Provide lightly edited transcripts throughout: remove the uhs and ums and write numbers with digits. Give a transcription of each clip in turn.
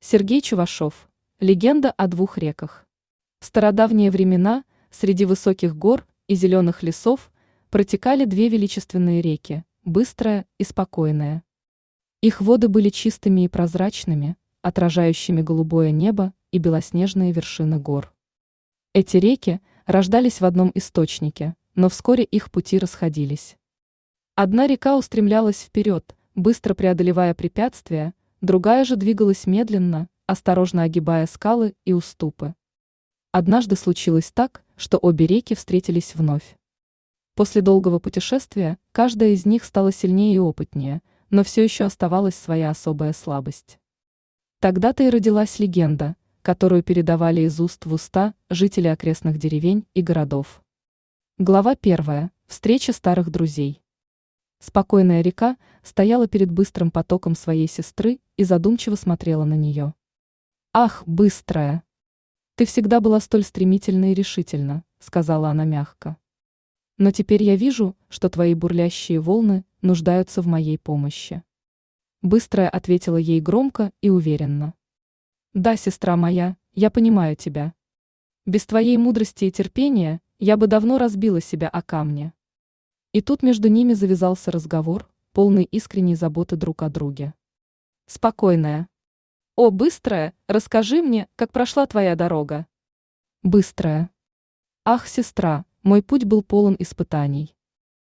Сергей Чувашов. Легенда о двух реках. В стародавние времена среди высоких гор и зеленых лесов протекали две величественные реки, быстрая и спокойная. Их воды были чистыми и прозрачными, отражающими голубое небо и белоснежные вершины гор. Эти реки рождались в одном источнике, но вскоре их пути расходились. Одна река устремлялась вперед, быстро преодолевая препятствия, другая же двигалась медленно, осторожно огибая скалы и уступы. Однажды случилось так, что обе реки встретились вновь. После долгого путешествия каждая из них стала сильнее и опытнее, но все еще оставалась своя особая слабость. Тогда-то и родилась легенда, которую передавали из уст в уста жители окрестных деревень и городов. Глава 1. Встреча старых друзей. Спокойная река стояла перед быстрым потоком своей сестры и задумчиво смотрела на нее. «Ах, быстрая! Ты всегда была столь стремительна и решительна», — сказала она мягко. «Но теперь я вижу, что твои бурлящие волны нуждаются в моей помощи». Быстрая ответила ей громко и уверенно. «Да, сестра моя, я понимаю тебя. Без твоей мудрости и терпения я бы давно разбила себя о камне». И тут между ними завязался разговор, полный искренней заботы друг о друге. Спокойная. «О, быстрая, расскажи мне, как прошла твоя дорога». Быстрая. «Ах, сестра, мой путь был полон испытаний.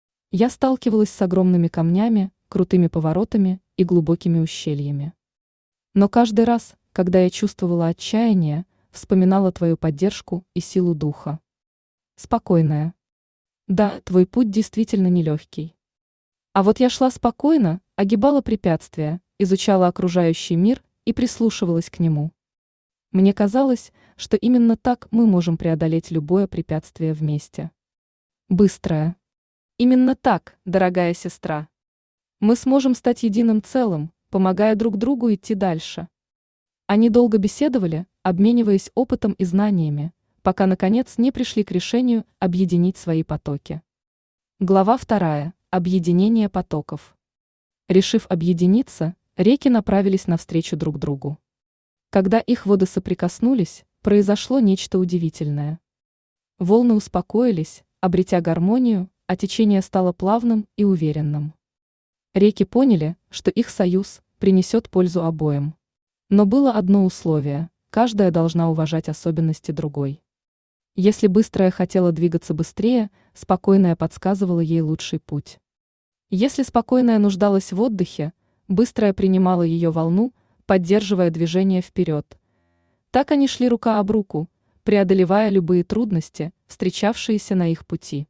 Я сталкивалась с огромными камнями, крутыми поворотами и глубокими ущельями. Но каждый раз, когда я чувствовала отчаяние, вспоминала твою поддержку и силу духа». Спокойная. «Да, твой путь действительно нелегкий. А вот я шла спокойно, огибала препятствия, изучала окружающий мир и прислушивалась к нему. Мне казалось, что именно так мы можем преодолеть любое препятствие вместе». Быстрая. «Именно так, дорогая сестра. Мы сможем стать единым целым, помогая друг другу идти дальше». Они долго беседовали, обмениваясь опытом и знаниями, пока, наконец, не пришли к решению объединить свои потоки. Глава 2. Объединение потоков. Решив объединиться, реки направились навстречу друг другу. Когда их воды соприкоснулись, произошло нечто удивительное. Волны успокоились, обретя гармонию, а течение стало плавным и уверенным. Реки поняли, что их союз принесет пользу обоим. Но было одно условие: каждая должна уважать особенности другой. Если быстрая хотела двигаться быстрее, спокойная подсказывала ей лучший путь. Если спокойная нуждалась в отдыхе, быстрая принимала ее волну, поддерживая движение вперед. Так они шли рука об руку, преодолевая любые трудности, встречавшиеся на их пути.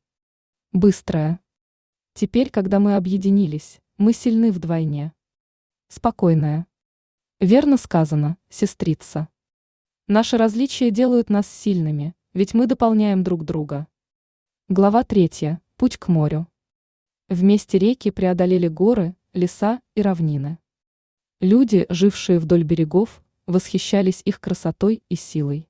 Быстрая. «Теперь, когда мы объединились, мы сильны вдвойне». Спокойная. «Верно сказано, сестрица. Наши различия делают нас сильными, ведь мы дополняем друг друга». Глава 3. Путь к морю. Вместе реки преодолели горы, леса и равнины. Люди, жившие вдоль берегов, восхищались их красотой и силой.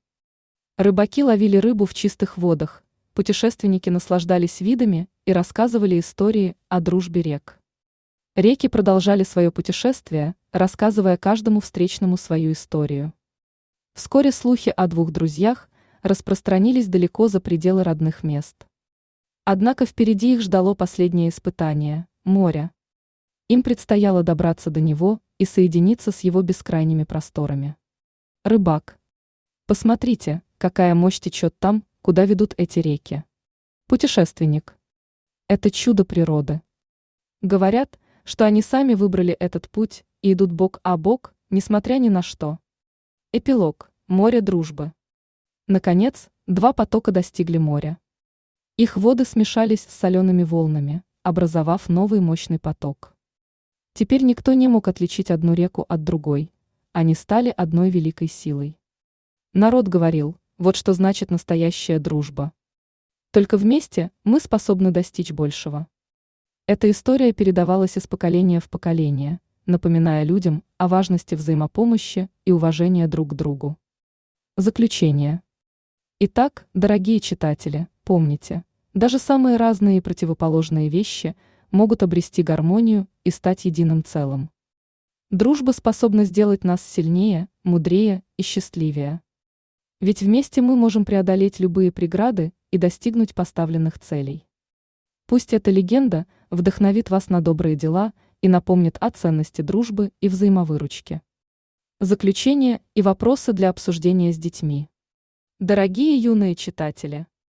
Рыбаки ловили рыбу в чистых водах, путешественники наслаждались видами и рассказывали истории о дружбе рек. Реки продолжали свое путешествие, рассказывая каждому встречному свою историю. Вскоре слухи о двух друзьях распространились далеко за пределы родных мест. Однако впереди их ждало последнее испытание – море. Им предстояло добраться до него и соединиться с его бескрайними просторами. Рыбак. «Посмотрите, какая мощь течет там, куда ведут эти реки». Путешественник. «Это чудо природы». Говорят, что они сами выбрали этот путь и идут бок о бок, несмотря ни на что. Эпилог. Море дружбы. Наконец, два потока достигли моря. Их воды смешались с солеными волнами, образовав новый мощный поток. Теперь никто не мог отличить одну реку от другой. Они стали одной великой силой. Народ говорил: вот что значит настоящая дружба. Только вместе мы способны достичь большего. Эта история передавалась из поколения в поколение, напоминая людям о важности взаимопомощи и уважения друг к другу. Заключение. Итак, дорогие читатели, помните, даже самые разные и противоположные вещи могут обрести гармонию и стать единым целым. Дружба способна сделать нас сильнее, мудрее и счастливее. Ведь вместе мы можем преодолеть любые преграды и достигнуть поставленных целей. Пусть эта легенда вдохновит вас на добрые дела и напомнит о ценности дружбы и взаимовыручки. Заключение и вопросы для обсуждения с детьми. Дорогие юные читатели!